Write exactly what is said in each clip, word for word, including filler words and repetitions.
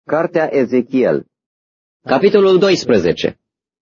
Cartea Ezechiel, capitolul doisprezece.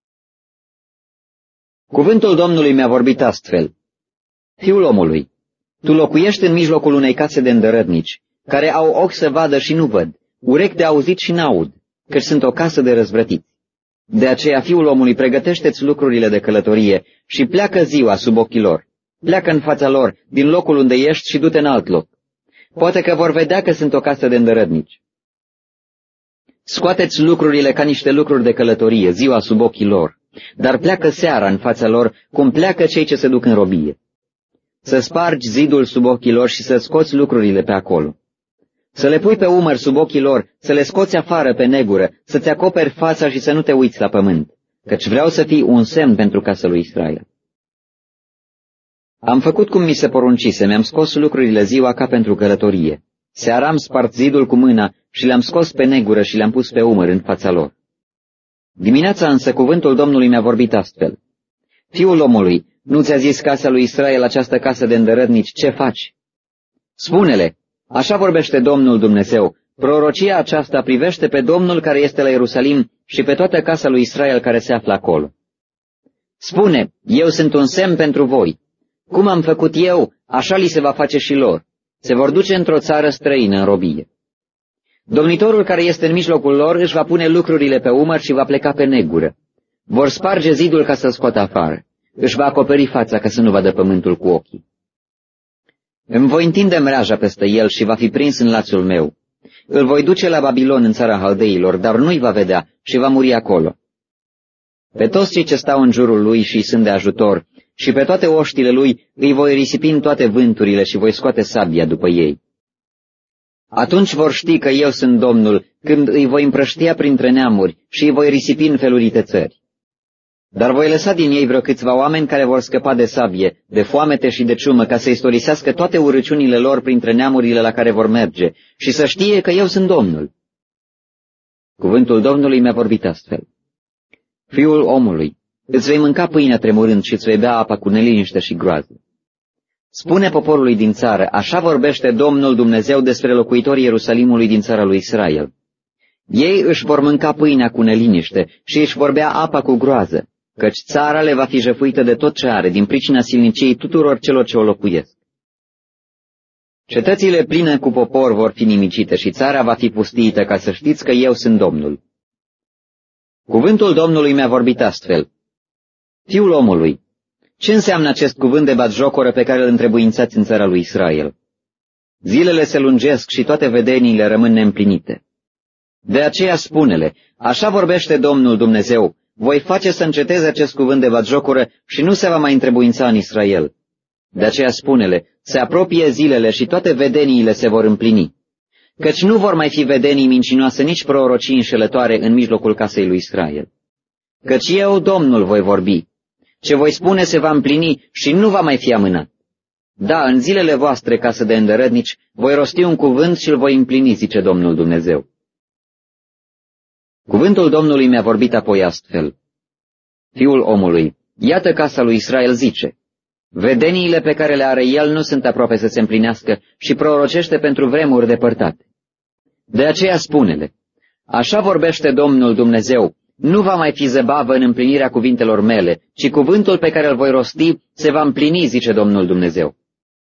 Cuvântul Domnului mi-a vorbit astfel: Fiul omului, tu locuiești în mijlocul unei case de îndărătnici, care au ochi să vadă și nu văd, urechi de auzit și n-aud, căci sunt o casă de răzvrătiți. De aceea, fiul omului, pregătește-ți lucrurile de călătorie și pleacă ziua sub ochii lor. Pleacă în fața lor, din locul unde ești, și du-te în alt loc. Poate că vor vedea că sunt o casă de îndărătnici. Scoateți lucrurile ca niște lucruri de călătorie, ziua sub ochii lor, dar pleacă seara în fața lor, cum pleacă cei ce se duc în robie. Să spargi zidul sub ochii lor și să scoți lucrurile pe acolo. Să le pui pe umăr sub ochii lor, să le scoți afară pe negură, să-ți acoperi fața și să nu te uiți la pământ, căci vreau să fii un semn pentru casa lui Israel. Am făcut cum mi se poruncise, mi-am scos lucrurile ziua ca pentru călătorie. Seara am spart zidul cu mâna și le-am scos pe negură și le-am pus pe umăr în fața lor. Dimineața însă cuvântul Domnului mi-a vorbit astfel: Fiul omului, nu ți-a zis casa lui Israel, această casă de îndărătnici, ce faci? Spune-le, așa vorbește Domnul Dumnezeu, prorocia aceasta privește pe Domnul care este la Ierusalim și pe toată casa lui Israel care se află acolo. Spune, eu sunt un semn pentru voi. Cum am făcut eu, așa li se va face și lor. Se vor duce într-o țară străină în robie. Domnitorul care este în mijlocul lor își va pune lucrurile pe umăr și va pleca pe negură. Vor sparge zidul ca să-l scoată afară. Își va acoperi fața ca să nu vadă pământul cu ochii. Îmi voi întinde mreaja peste el și va fi prins în lațul meu. Îl voi duce la Babilon în țara Haldeilor, dar nu-i va vedea și va muri acolo. Pe toți cei ce stau în jurul lui și sunt de ajutor și pe toate oștile lui îi voi risipi în toate vânturile și voi scoate sabia după ei. Atunci vor ști că eu sunt Domnul, când îi voi împrăștia printre neamuri și îi voi risipi în felurite țări. Dar voi lăsa din ei vreo câțiva oameni care vor scăpa de sabie, de foamete și de ciumă, ca să istorisească toate urăciunile lor printre neamurile la care vor merge și să știe că eu sunt Domnul. Cuvântul Domnului mi-a vorbit astfel: Fiul omului, îți vei mânca pâinea tremurând și îți vei bea apa cu neliniște și groază. Spune poporului din țară, așa vorbește Domnul Dumnezeu despre locuitorii Ierusalimului din țara lui Israel. Ei își vor mânca pâinea cu neliniște și își vor bea apa cu groază, căci țara le va fi jefuită de tot ce are, din pricina silniciei tuturor celor ce o locuiesc. Cetățile pline cu popor vor fi nimicite și țara va fi pustiită, ca să știți că eu sunt Domnul. Cuvântul Domnului mi-a vorbit astfel: Fiul omului, ce înseamnă acest cuvânt de batjocoră pe care îl întrebuințați în țara lui Israel? Zilele se lungesc și toate vedeniile rămân neîmplinite. De aceea spune-le, așa vorbește Domnul Dumnezeu, voi face să înceteze acest cuvânt de batjocură și nu se va mai întrebuința în Israel. De aceea spune-le, se apropie zilele și toate vedeniile se vor împlini, căci nu vor mai fi vedenii mincinoase, nici prorocii înșelătoare în mijlocul casei lui Israel. Căci eu, Domnul, voi vorbi. Ce voi spune se va împlini și nu va mai fi amânat. Da, în zilele voastre, casă de îndărătnici, voi rosti un cuvânt și îl voi împlini, zice Domnul Dumnezeu. Cuvântul Domnului mi-a vorbit apoi astfel: Fiul omului, iată casa lui Israel zice, vedeniile pe care le are el nu sunt aproape să se împlinească și prorocește pentru vremuri depărtate. De aceea spune-le, așa vorbește Domnul Dumnezeu, nu va mai fi zăbavă în împlinirea cuvintelor mele, ci cuvântul pe care îl voi rosti se va împlini, zice Domnul Dumnezeu.